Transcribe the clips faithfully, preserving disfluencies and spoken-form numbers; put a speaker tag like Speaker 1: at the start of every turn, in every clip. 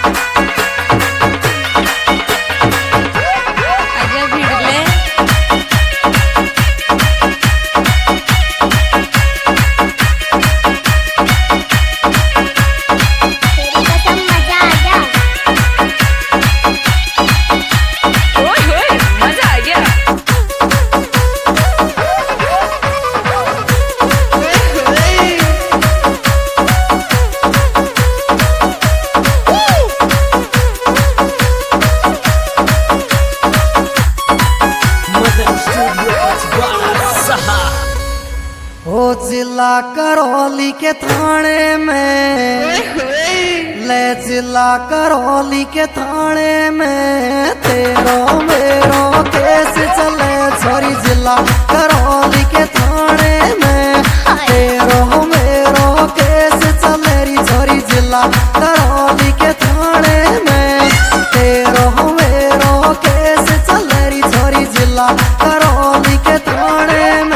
Speaker 1: ओ जिला करौली के थाने में ले जिला करौली के थाने में तेरो मेरो केस चले छोरी जिला करौली के थाने में तेरो मेरो केस चले री छोरी जिला करौली के थाने में तेरो मेरो केस चले री छोरी जिला करौली के थाने में।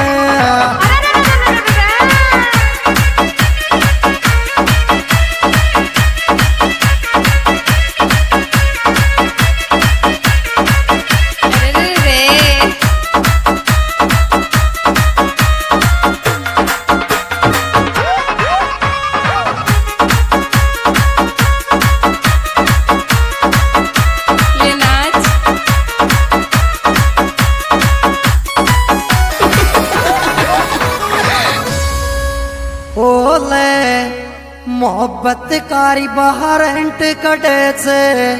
Speaker 1: मोहब्बत कारी बाहर एंट कटे से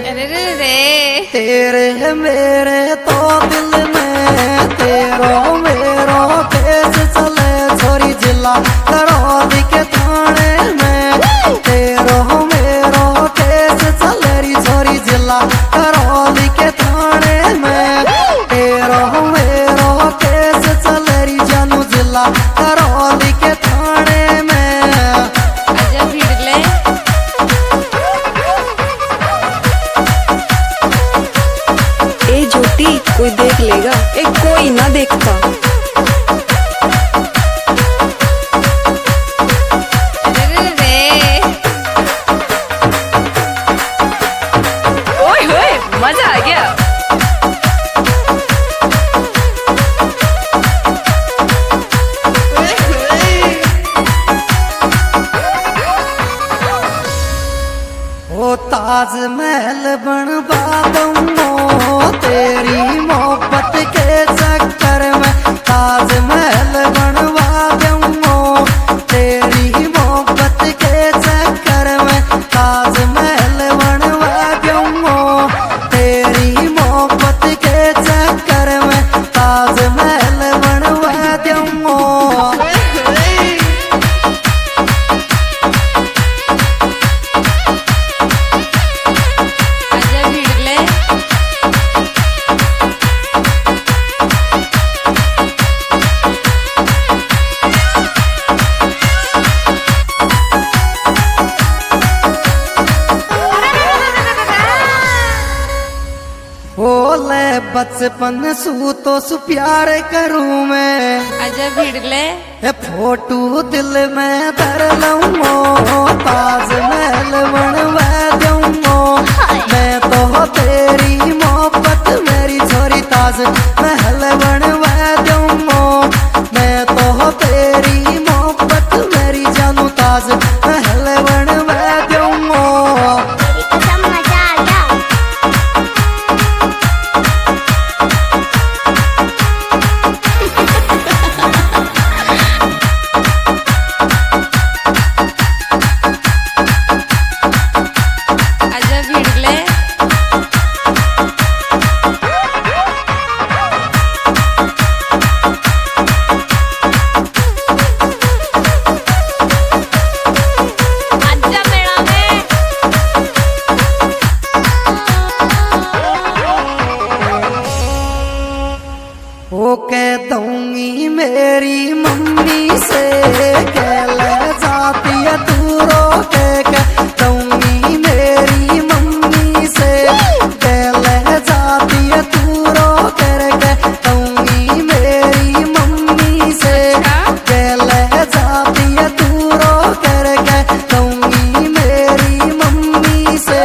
Speaker 1: तेरे मेरे तो दिल में तेरो मेरो केस चले छोरी जिला करौली के थाने में तेरो मेरो केस चले री छोरी जिला करौली के थाने में तेरो मेरो केस चले री जानू जिला करौली के थाने में।
Speaker 2: कोई देख लेगा, एक कोई ना देखता। ओए होए मजा आ गया।
Speaker 1: ओ ताजमहल बनवा दूंगा तेरी मोहब्बत के चक्कर में ताजमहल बनवा दूंगा तेरी मोहब्बत के चक्कर में ताजमहल बनवा दूंगा तेरी मोहब्बत के चक्कर में ताजमहल बनवा दूंगा। बचपन सू तो सु प्यार करूं मैं
Speaker 3: आजा भिड़ ले
Speaker 1: ए फोटू दिल में धर लूंगा ताजमहल बनवा दूंगा मैं तो तेरी मोहब्बत मेरी छोरी ताजमहल बनवा दूंगा मैं तो तेरी मोहब्बत मेरी जानू ताजमहल बनवा दूंगा।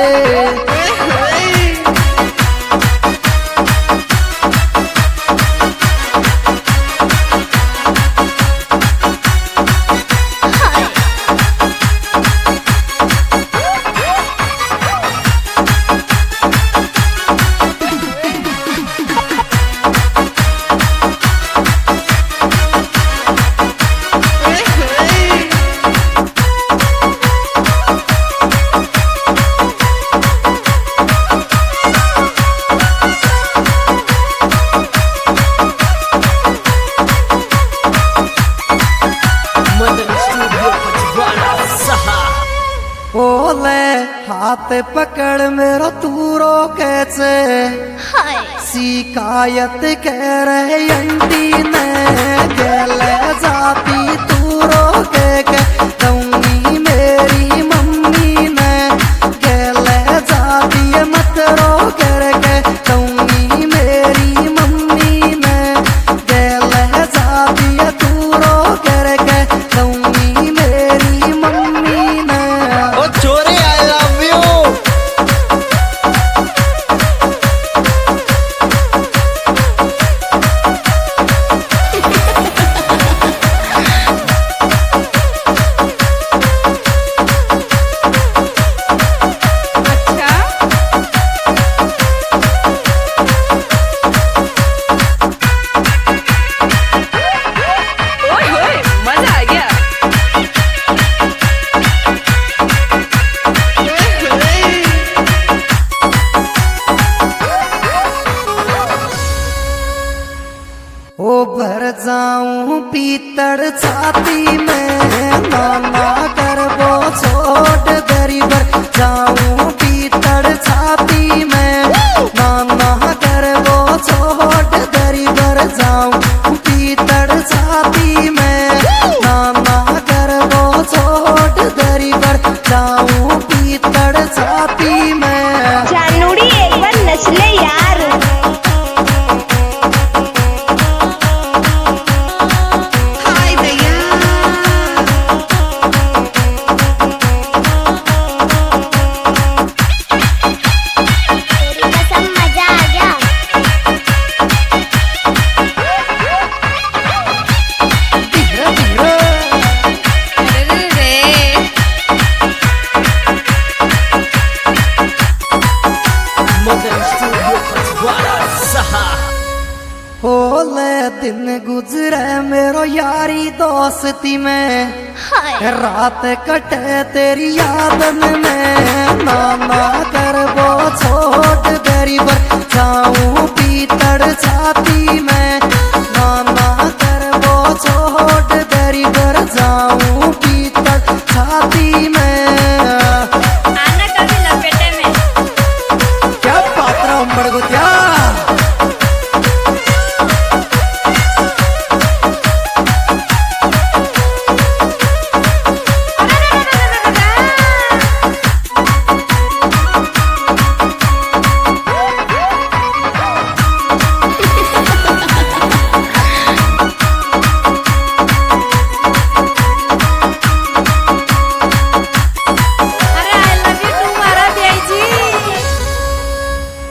Speaker 1: ओले हाथ पकड़ मेरो तूरो कैसे शिकायत कह रहे अंटी ने गले जाती तूरो के के दूंगी मेरी मम्मी ने गले जाती मत रो कर के दूंगी मेरी मम्मी ने गले जाती तूरो कर के दूंगी मेरी मम्मी ने
Speaker 3: छोरे आई लव यू।
Speaker 2: अच्छा ओए होए मजा आ गया।
Speaker 1: ओ भर जाऊं पीतड़ छाती में नाना कर वो छोट दरी भर जाऊं पीतड़ छाती में नाना कर वो छोट दरी भर जाऊं पीतड़ छाती में नाना कर वो छोट दरी भर जाऊं पीतड़ छाती में।
Speaker 4: जानूड़ी एक बार नचले यार।
Speaker 2: हाय भैया
Speaker 4: तेरी कसम मजा आ गया।
Speaker 1: धीरे धीरे
Speaker 2: अरे रे
Speaker 1: ओले दिन गुजरे मेरो यारी दोस्ती में रात कटे तेरी यादन में नाना